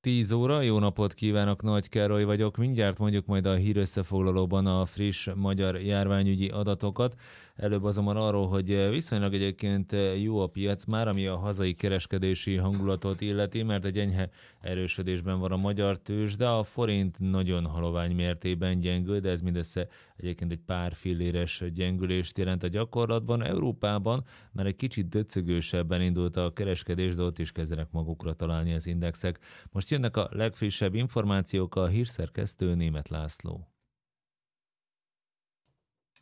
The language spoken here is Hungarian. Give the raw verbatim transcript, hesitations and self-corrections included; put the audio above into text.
tíz óra, jó napot kívánok, Nagy Károly vagyok. Mindjárt mondjuk majd a hírösszefoglalóban a friss magyar járványügyi adatokat. Előbb azonban arról, hogy viszonylag egyébként jó a piac már, ami a hazai kereskedési hangulatot illeti, mert egy enyhe erősödésben van a magyar tőzs, de a forint nagyon halovány mértében gyengül, de ez mindössze egyébként egy pár filléres gyengülést jelent a gyakorlatban. Európában már egy kicsit döcögősebben indult a kereskedés, de ott is kezdenek magukra találni az indexek. Most jönnek a legfrissebb információk, a hírszerkesztő Németh László.